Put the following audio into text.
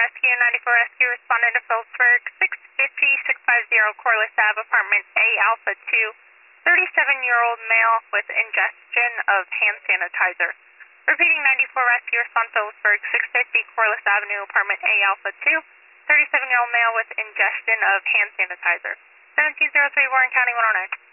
Rescue, 94 Rescue responded to Phillipsburg, 650-650 Corliss Ave, apartment A Alpha 2, 37-year-old male with ingestion of hand sanitizer. Repeating, 94 Rescue, respond Phillipsburg, 650 Corliss Avenue, apartment A Alpha 2, 37-year-old male with ingestion of hand sanitizer. 1703 Warren County 109.